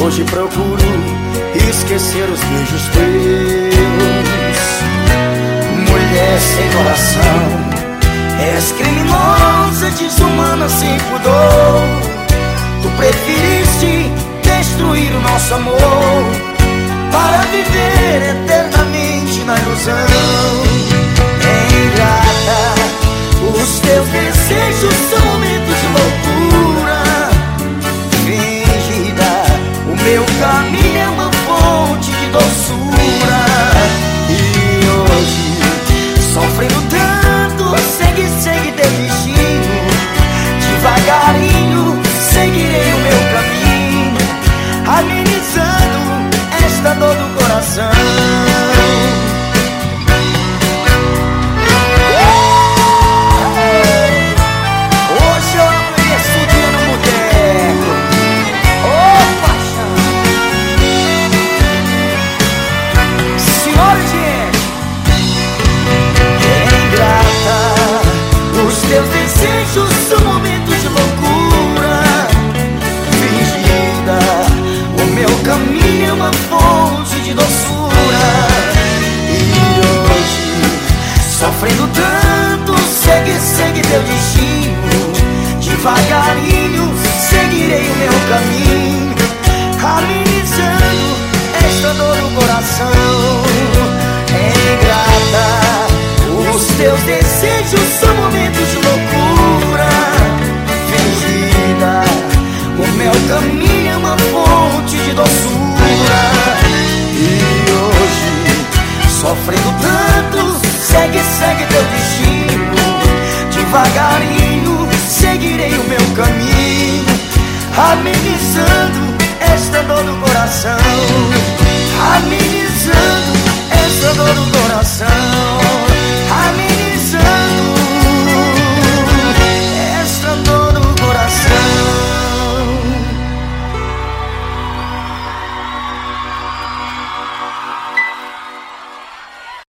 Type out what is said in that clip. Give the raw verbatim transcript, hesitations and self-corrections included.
Hoje procuro esquecer os beijos teus. Mulher sem coração, és criminosa, desumana, sem pudor. Tu preferiste destruir o nosso amor para viver eternamente na ilusão. Ingrata, os teus desejos são momentos de loucura. Fingida, o meu caminho é uma fonte de doçura. E hoje, sofrendo tanto, segue, segue teu destino. Devagarinho, seguirei o meu caminho, amenizando esta dor do coração. Teus desejos são momentos de loucura. Fingida, o meu caminho é uma fonte de doçura. E hoje, sofrendo tanto, segue, segue teu destino. Devagarinho, seguirei o meu caminho, amenizando esta dor no coração. É ingrata, os teus desejos são momentos de loucura. Fingida, o meu caminho é uma fonte de doçura. E hoje, sofrendo tanto, segue, segue teu destino. Devagarinho,